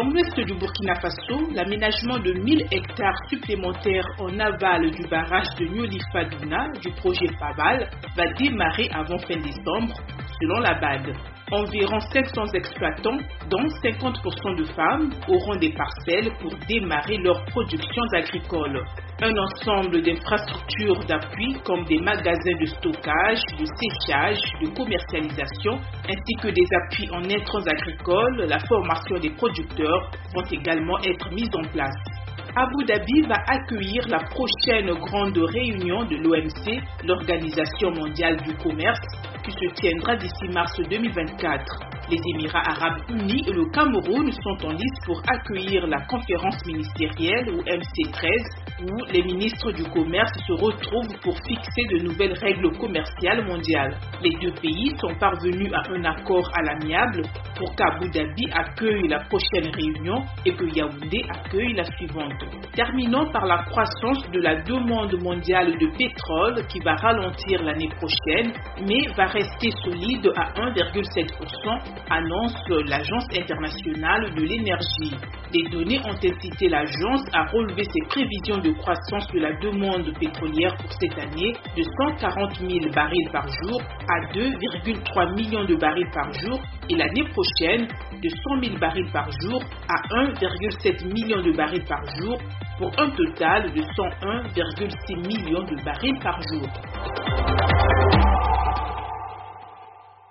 Dans l'ouest du Burkina Faso, l'aménagement de 1000 hectares supplémentaires en aval du barrage de Niodifadouna du projet Fabal va démarrer avant fin décembre, selon la BAD. Environ 500 exploitants, dont 50% de femmes, auront des parcelles pour démarrer leurs productions agricoles. Un ensemble d'infrastructures d'appui comme des magasins de stockage, de séchage, de commercialisation, ainsi que des appuis en intrants agricoles, la formation des producteurs vont également être mises en place. Abu Dhabi va accueillir la prochaine grande réunion de l'OMC, l'Organisation mondiale du commerce, qui se tiendra d'ici mars 2024. Les Émirats arabes unis et le Cameroun sont en lice pour accueillir la conférence ministérielle ou MC13 où les ministres du commerce se retrouvent pour fixer de nouvelles règles commerciales mondiales. Les deux pays sont parvenus à un accord à l'amiable pour qu'Abu Dhabi accueille la prochaine réunion et que Yaoundé accueille la suivante. Terminons par la croissance de la demande mondiale de pétrole qui va ralentir l'année prochaine mais va rester solide à 1,7%, annonce l'Agence internationale de l'énergie. Les données ont incité l'agence à relever ses prévisions de croissance de la demande pétrolière pour cette année de 140 000 barils par jour à 2,3 millions de barils par jour et l'année prochaine de 100 000 barils par jour à 1,7 million de barils par jour pour un total de 101,6 millions de barils par jour.